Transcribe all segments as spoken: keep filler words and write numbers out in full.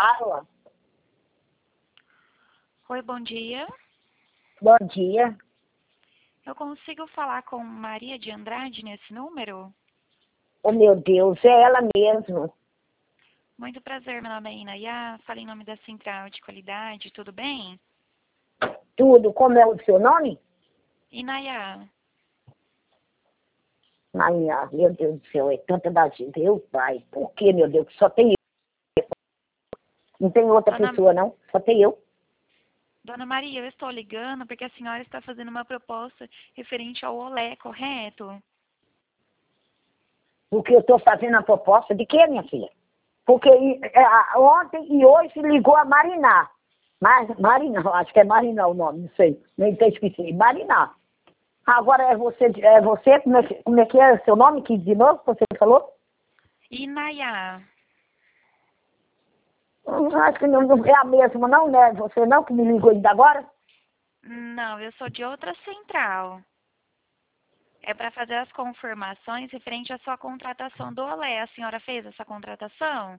Alô? Oi, bom dia. Bom dia. Eu consigo falar com Maria de Andrade nesse número? Oh, meu Deus, é ela mesmo. Muito prazer, meu nome é Inayá. Falei em nome da Central de Qualidade, tudo bem? Tudo. Como é o seu nome? Inayá. Maria, meu Deus do céu, é tanta da gente. Meu pai, por que, meu Deus? Só tem eu. Não tem outra Dona, pessoa, não? Só tem eu. Dona Maria, eu estou ligando porque a senhora está fazendo uma proposta referente ao Olé, correto? Porque eu estou fazendo a proposta de quê, minha filha? Porque é, ontem e hoje ligou a Mariná. Mar, Mariná, acho que é Mariná o nome, não sei. Nem sei, esqueci. Mariná. Agora é você, é você, como é, que- como é que é o seu nome? Que de novo você falou? Inayá. Hum, Acho que não, não é a mesma, não, né? Você não que me ligou ainda agora? Não, eu sou de outra central. É para fazer as confirmações referente à sua contratação do Olé. A senhora fez essa contratação?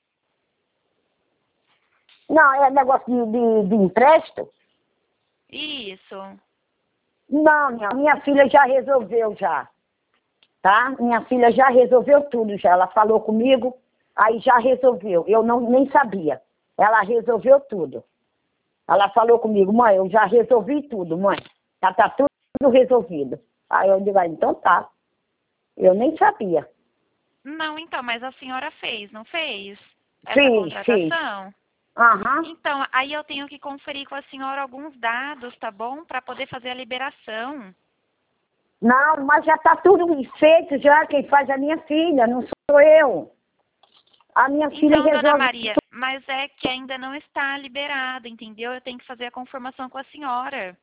Não, é negócio de, de, de empréstimo? Isso. Não, minha, minha filha já resolveu já, tá? Minha filha já resolveu tudo já. Ela falou comigo, aí já resolveu. Eu não nem sabia. Ela resolveu tudo. Ela falou comigo, mãe, eu já resolvi tudo, mãe. Já tá tudo resolvido. Aí eu digo, ah, então tá. Eu nem sabia. Não, então, mas a senhora fez, não fez? Essa Fiz, fiz. contratação? Aham. Então, aí eu tenho que conferir com a senhora alguns dados, tá bom? Para poder fazer a liberação. Não, mas já tá tudo feito já. Quem faz é a minha filha, não sou eu. A minha filha Então, dona resolve Maria, mas é que ainda não está liberado, entendeu? Eu tenho que fazer a confirmação com a senhora.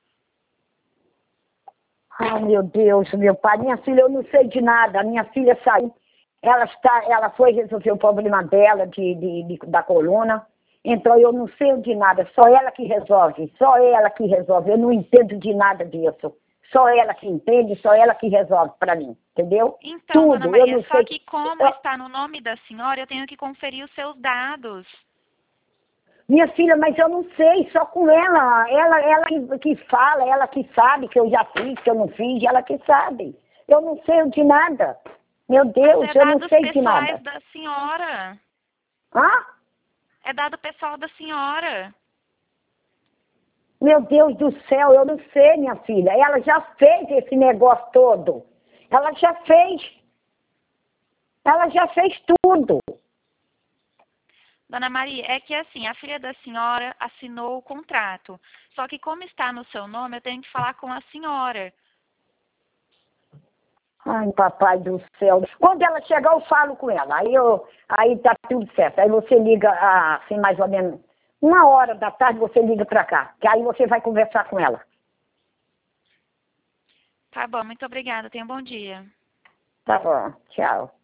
Ai, meu Deus, meu pai, minha filha, eu não sei de nada. A minha filha saiu, ela está, ela foi resolver o problema dela de, de, de- da coluna. Então eu não sei de nada, só ela que resolve, só ela que resolve. Eu não entendo de nada disso. Só ela que entende, só ela que resolve para mim, entendeu? Então, dona Tudo, eu Maria, não só sei. que como Eu- está no nome da senhora, eu tenho que conferir os seus dados. minha filha, mas eu não sei, só com ela. Ela, ela que, que fala, ela que sabe que eu já fiz, que eu não fiz, ela que sabe. Eu não sei de nada. Meu Mas Deus, é eu não dados sei de pessoais nada. da senhora. Hã? É dado pessoal da senhora. Meu Deus do céu, eu não sei, minha filha. Ela já fez esse negócio todo. Ela já fez. Ela já fez tudo. Dona Maria, é que assim, a filha da senhora assinou o contrato. Só que como está no seu nome, eu tenho que falar com a senhora. Ai, papai do céu. Quando ela chegar, eu falo com ela. Aí, eu, aí tá tudo certo. Aí você liga, ah, assim, mais ou menos, uma hora da tarde, você liga pra cá. Que aí você vai conversar com ela. Tá bom, muito obrigada. Tenha um bom dia. Tá bom, tchau.